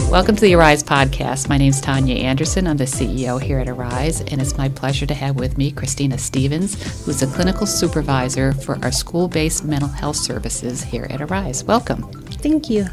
Welcome to the Arise podcast. My name is Tanya Anderson. I'm the CEO here at Arise, and it's my pleasure to have with me Christina Stevens, who's a clinical supervisor for our school-based mental health services here at Arise. Welcome. Thank you.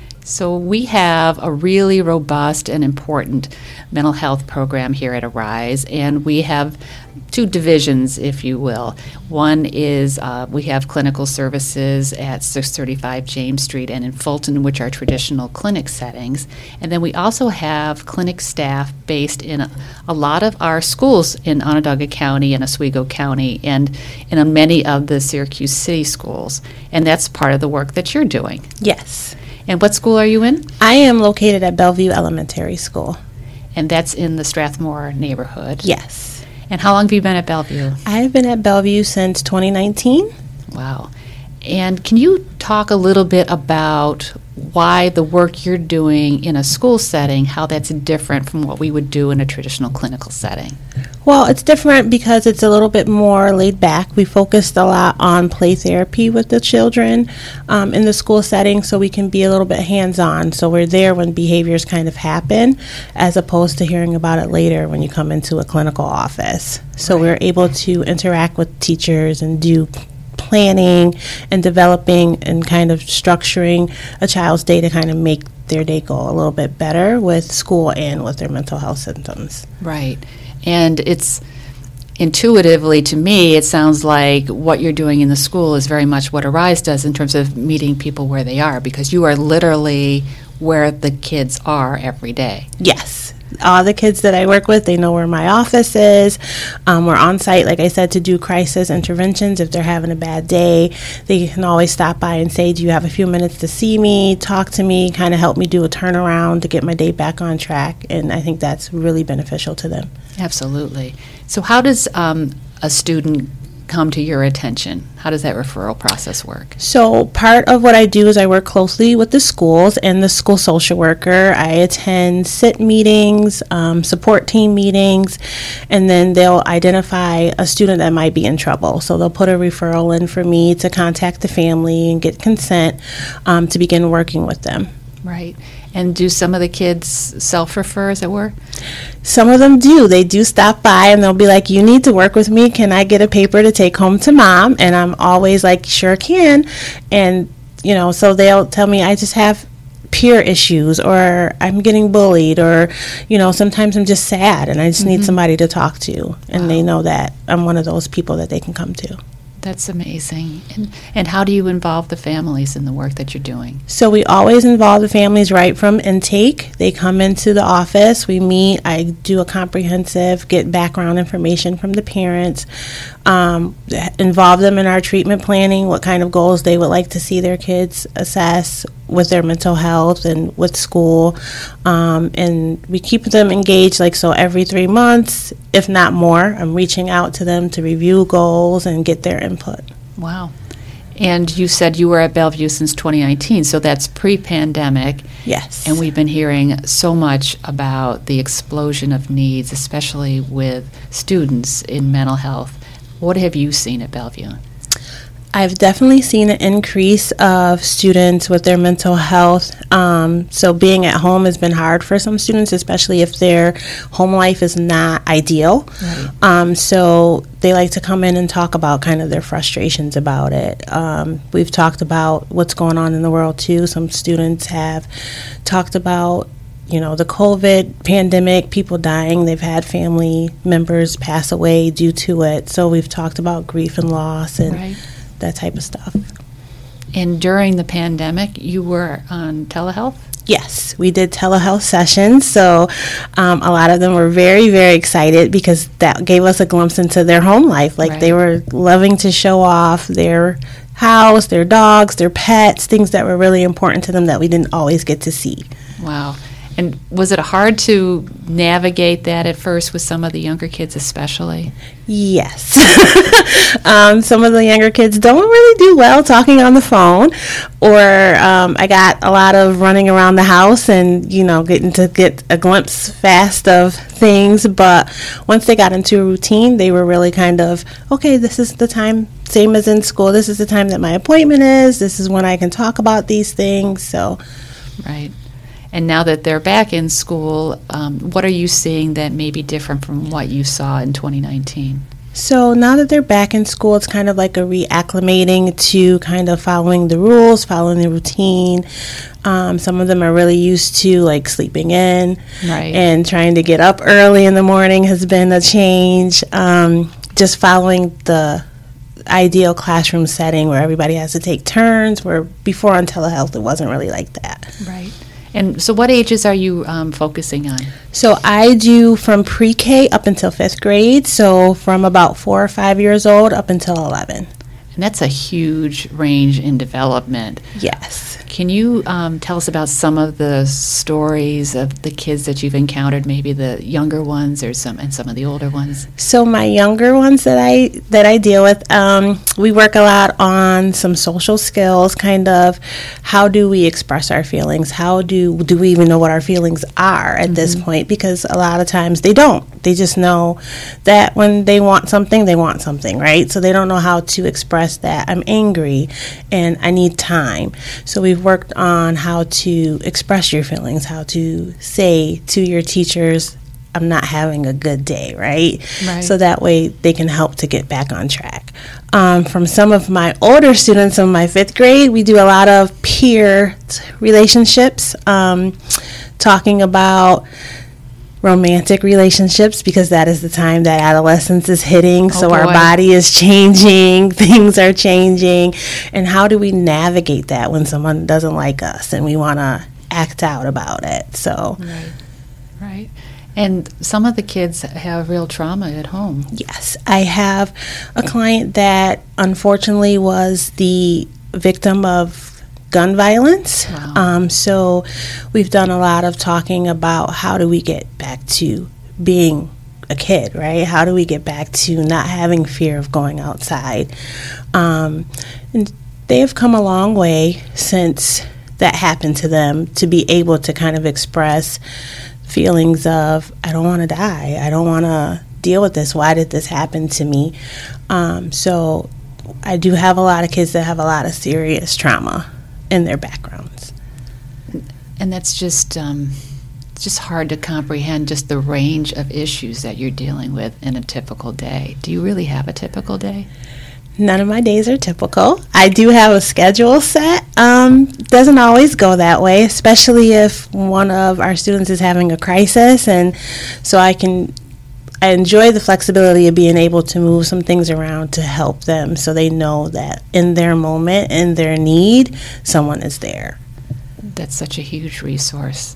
So we have a really robust and important mental health program here at Arise, and we have two divisions, if you will. One is we have clinical services at 635 James Street and in Fulton, which are traditional clinic settings. And then we also have clinic staff based in a lot of our schools in Onondaga County and Oswego County and in many of the Syracuse City schools. And that's part of the work that you're doing. Yes. And what school are you in? I am located at Bellevue Elementary School. And that's in the Strathmore neighborhood? Yes. And how long have you been at Bellevue? I've been at Bellevue since 2019. Wow. And can you talk a little bit about why the work you're doing in a school setting, how that's different from what we would do in a traditional clinical setting? Well, it's different because it's a little bit more laid back. We focused a lot on play therapy with the children in the school setting, so we can be a little bit hands-on. So we're there when behaviors kind of happen, as opposed to hearing about it later when you come into a clinical office. So we're able to interact with teachers and do planning and developing and kind of structuring a child's day to kind of make their day go a little bit better with school and with their mental health symptoms. Right. And it's intuitively, to me, it sounds like what you're doing in the school is very much what Arise does in terms of meeting people where they are, because you are literally where the kids are every day. Yes. All the kids that I work with, they know where my office is. We're on site, like I said, to do crisis interventions. If they're having a bad day, they can always stop by and say, do you have a few minutes to see me, talk to me, kind of help me do a turnaround to get my day back on track. And I think that's really beneficial to them. Absolutely. So how does a student come to your attention? How does that referral process work? So part of what I do is I work closely with the schools and the school social worker. I attend SIT meetings, support team meetings, and then they'll identify a student that might be in trouble. So they'll put a referral in for me to contact the family and get consent to begin working with them. Right. And do some of the kids self-refer, as it were? Some of them do. They do stop by and they'll be like, you need to work with me. Can I get a paper to take home to mom? And I'm always like, sure can. And, you know, so they'll tell me I just have peer issues, or I'm getting bullied, or, you know, sometimes I'm just sad and I just need somebody to talk to. And they know that I'm one of those people that they can come to. That's amazing. And how do you involve the families in the work that you're doing? So we always involve the families right from intake. They come into the office, we meet, I do a comprehensive, get background information from the parents, involve them in our treatment planning, what kind of goals they would like to see their kids assess with their mental health and with school, and we keep them engaged, like, so every 3 months, if not more, I'm reaching out to them to review goals and get their input. Wow. And you said you were at Bellevue since 2019, so that's pre-pandemic. Yes. And we've been hearing so much about the explosion of needs, especially with students in mental health. What have you seen at Bellevue? I've definitely seen an increase of students with their mental health. So being at home has been hard for some students, especially if their home life is not ideal. Right. So they like to come in and talk about kind of their frustrations about it. We've talked about what's going on in the world too. Some students have talked about, you know, the COVID pandemic, people dying. They've had family members pass away due to it. So we've talked about grief and loss and that type of stuff. And during the pandemic, you were on telehealth? Yes, we did telehealth sessions. So a lot of them were very, very excited because that gave us a glimpse into their home life. Like they were loving to show off their house, their dogs, their pets, things that were really important to them that we didn't always get to see. Wow. And was it hard to navigate that at first with some of the younger kids especially? Yes. Some of the younger kids don't really do well talking on the phone, or I got a lot of running around the house and, you know, getting to get a glimpse fast of things. But once they got into a routine, they were really kind of, okay, this is the time, same as in school, this is the time that my appointment is, this is when I can talk about these things. So, right. And now that they're back in school, what are you seeing that may be different from what you saw in 2019? So now that they're back in school, it's kind of like a reacclimating to kind of following the rules, following the routine. Some of them are really used to like sleeping in, right, and trying to get up early in the morning has been a change. Just following the ideal classroom setting where everybody has to take turns, where before on telehealth it wasn't really like that. Right. And so what ages are you focusing on? So I do from pre-K up until 5th grade, so from about 4 or 5 years old up until 11. And that's a huge range in development. Yes. Can you tell us about some of the stories of the kids that you've encountered, maybe the younger ones or some of the older ones? So my younger ones that I deal with, we work a lot on some social skills, kind of how do we express our feelings? How do we even know what our feelings are at this point? Because a lot of times they don't. They just know that when they want something, right? So they don't know how to express that. I'm angry and I need time. So we've worked on how to express your feelings, how to say to your teachers, I'm not having a good day, right? So that way they can help to get back on track. From some of my older students in my 5th grade, we do a lot of peer relationships, talking about romantic relationships, because that is the time that adolescence is hitting. So our body is changing, things are changing, and how do we navigate that when someone doesn't like us and we want to act out about it? So right. And some of the kids have real trauma at home. Yes, I have a client that unfortunately was the victim of gun violence. Wow. So we've done a lot of talking about how do we get back to being a kid, right? How do we get back to not having fear of going outside? And they have come a long way since that happened to them, to be able to kind of express feelings of, I don't want to die. I don't want to deal with this. Why did this happen to me? So I do have a lot of kids that have a lot of serious trauma in their backgrounds. And that's just hard to comprehend, just the range of issues that you're dealing with in a typical day. Do you really have a typical day? None of my days are typical. I do have a schedule set. Doesn't always go that way, especially if one of our students is having a crisis, and so I enjoy the flexibility of being able to move some things around to help them, so they know that in their moment, in their need, someone is there. That's such a huge resource.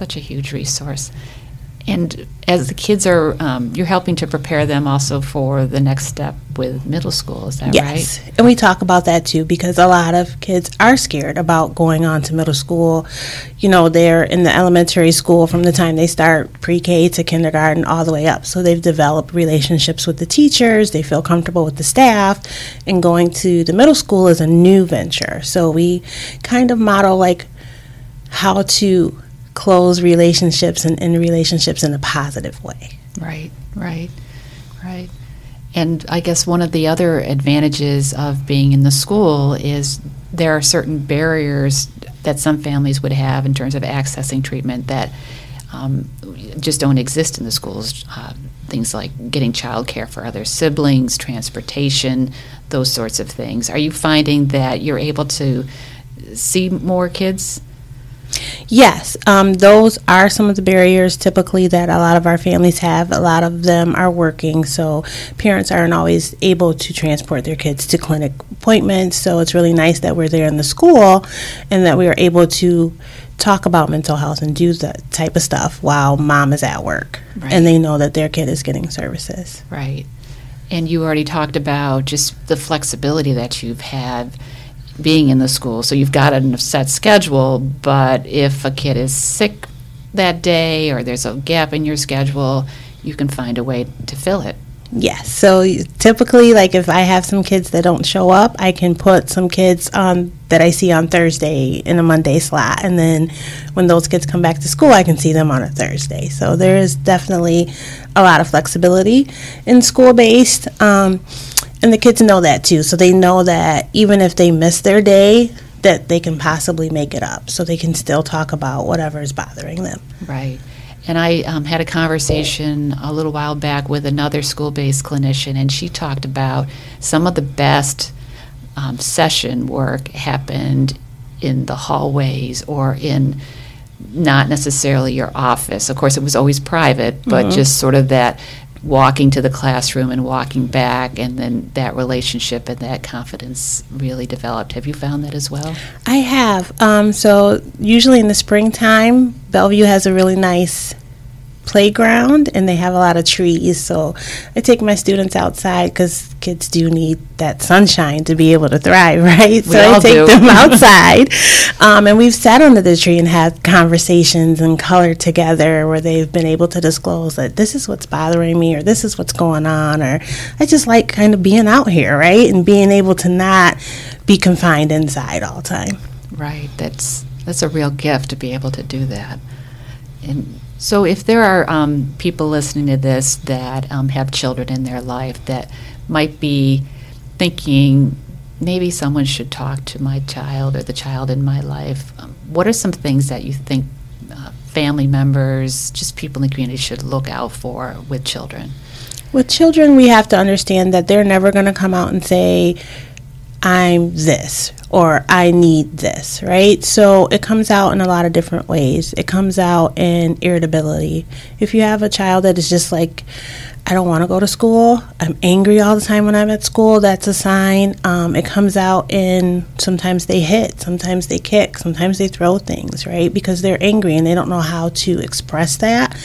And as the kids are, you're helping to prepare them also for the next step with middle school, is that right? Yes, and we talk about that too, because a lot of kids are scared about going on to middle school. You know, they're in the elementary school from the time they start pre-K to kindergarten all the way up. So they've developed relationships with the teachers, they feel comfortable with the staff, and going to the middle school is a new venture. So we kind of model like how to close relationships and end relationships in a positive way. Right. And I guess one of the other advantages of being in the school is there are certain barriers that some families would have in terms of accessing treatment that just don't exist in the schools. Things like getting child care for other siblings, transportation, those sorts of things. Are you finding that you're able to see more kids? Yes, those are some of the barriers typically that a lot of our families have. A lot of them are working, so parents aren't always able to transport their kids to clinic appointments. So it's really nice that we're there in the school and that we are able to talk about mental health and do that type of stuff while mom is at work. Right. And they know that their kid is getting services. Right. And you already talked about just the flexibility that you've had being in the school. So you've got a set schedule, but if a kid is sick that day or there's a gap in your schedule, you can find a way to fill it. Yes. So typically, like if I have some kids that don't show up, I can put some kids on that I see on Thursday in a Monday slot. And then when those kids come back to school, I can see them on a Thursday. So there is definitely a lot of flexibility in school-based. And the kids know that too. So they know that even if they miss their day, that they can possibly make it up, so they can still talk about whatever is bothering them. Right. And I had a conversation a little while back with another school-based clinician, and she talked about some of the best session work happened in the hallways or in not necessarily your office. Of course, it was always private, but just sort of that walking to the classroom and walking back, and then that relationship and that confidence really developed. Have you found that as well? I have. So usually in the springtime, Bellevue has a really nice playground, and they have a lot of trees. So I take my students outside because kids do need that sunshine to be able to thrive, right? So I take them outside, and we've sat under the tree and had conversations and colored together where they've been able to disclose that this is what's bothering me, or this is what's going on, or I just like kind of being out here, right? And being able to not be confined inside all the time. Right. That's a real gift to be able to do that. And so if there are people listening to this that have children in their life that might be thinking, maybe someone should talk to my child or the child in my life, what are some things that you think family members, just people in the community, should look out for with children? With children, we have to understand that they're never going to come out and say, I'm this, or I need this, right? So it comes out in a lot of different ways. It comes out in irritability. If you have a child that is just like, I don't want to go to school, I'm angry all the time when I'm at school, that's a sign. It comes out in sometimes they hit, sometimes they kick, sometimes they throw things, right? Because they're angry and they don't know how to express that.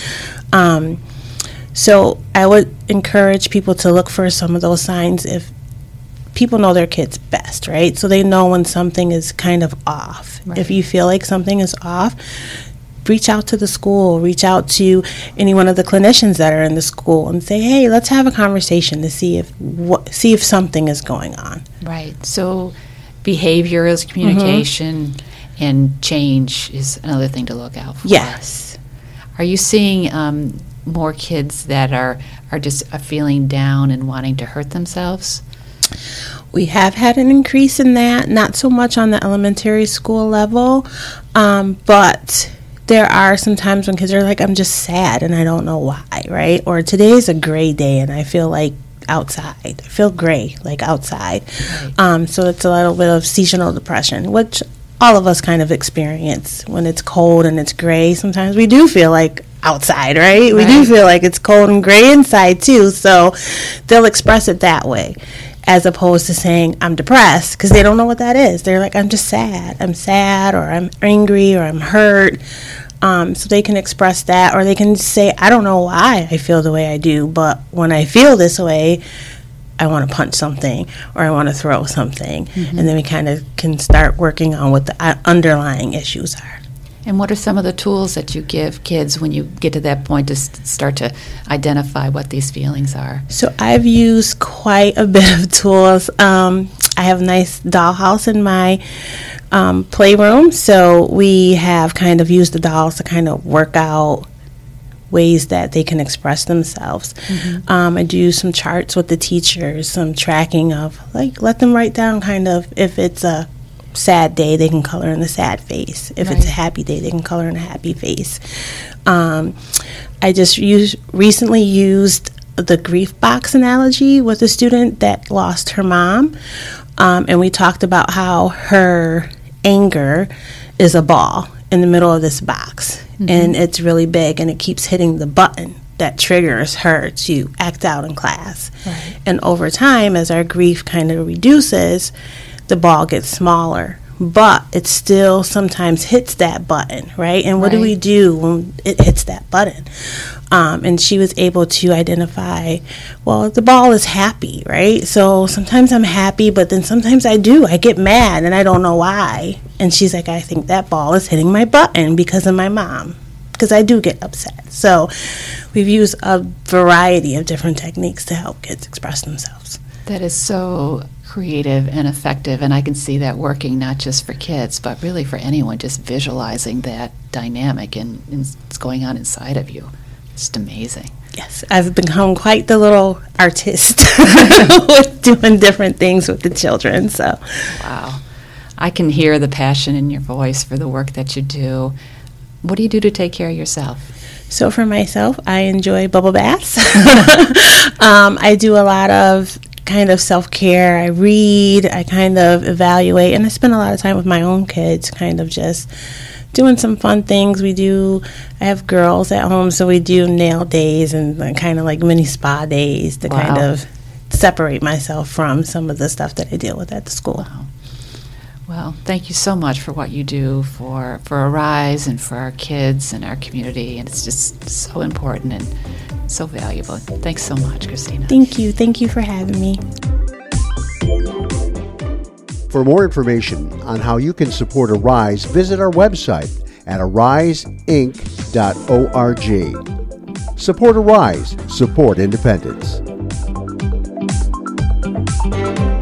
So I would encourage people to look for some of those signs. If people know their kids best, right? So they know when something is kind of off. Right. If you feel like something is off, reach out to the school, reach out to any one of the clinicians that are in the school and say, hey, let's have a conversation to see if something is going on. Right. So behavior is communication, and change is another thing to look out for. Yes. Are you seeing more kids that are just feeling down and wanting to hurt themselves? We have had an increase in that, not so much on the elementary school level, but there are some times when kids are like, I'm just sad and I don't know why, right? Or today's a gray day and I feel like outside. I feel gray, like outside. Right. So it's a little bit of seasonal depression, which all of us kind of experience when it's cold and it's gray. Sometimes we do feel like outside, right? We do feel like it's cold and gray inside too, so they'll express it that way, as opposed to saying, I'm depressed, because they don't know what that is. They're like, I'm just sad. I'm sad, or I'm angry, or I'm hurt. So they can express that, or they can say, I don't know why I feel the way I do, but when I feel this way, I want to punch something, or I want to throw something. And then we kind of can start working on what the underlying issues are. And what are some of the tools that you give kids when you get to that point to start to identify what these feelings are? So I've used quite a bit of tools. I have a nice dollhouse in my playroom, so we have kind of used the dolls to kind of work out ways that they can express themselves. I do some charts with the teachers, some tracking of, like, let them write down kind of, if it's a sad day, they can color in the sad face. If it's a happy day, they can color in a happy face. I just recently used the grief box analogy with a student that lost her mom, and we talked about how her anger is a ball in the middle of this box, and it's really big, and it keeps hitting the button that triggers her to act out in class. And over time, as our grief kind of reduces, the ball gets smaller, but it still sometimes hits that button, right? And what do we do when it hits that button? And she was able to identify, well, the ball is happy, right? So sometimes I'm happy, but then sometimes I get mad and I don't know why. And she's like, I think that ball is hitting my button because of my mom, because I do get upset. So we've used a variety of different techniques to help kids express themselves. That is so creative and effective, and I can see that working not just for kids, but really for anyone, just visualizing that dynamic and what's going on inside of you. It's amazing. Yes, I've become quite the little artist with doing different things with the children. So, wow. I can hear the passion in your voice for the work that you do. What do you do to take care of yourself? So for myself, I enjoy bubble baths. I do a lot of kind of self-care. I read, I kind of evaluate, and I spend a lot of time with my own kids, kind of just doing some fun things. I have girls at home, so we do nail days and kind of like mini spa days to Wow. kind of separate myself from some of the stuff that I deal with at the school. Wow. Well, thank you so much for what you do for Arise and for our kids and our community, and it's just so important and so valuable. Thanks so much, Christina. Thank you. Thank you for having me. For more information on how you can support Arise, visit our website at ariseinc.org. Support Arise. Support independence.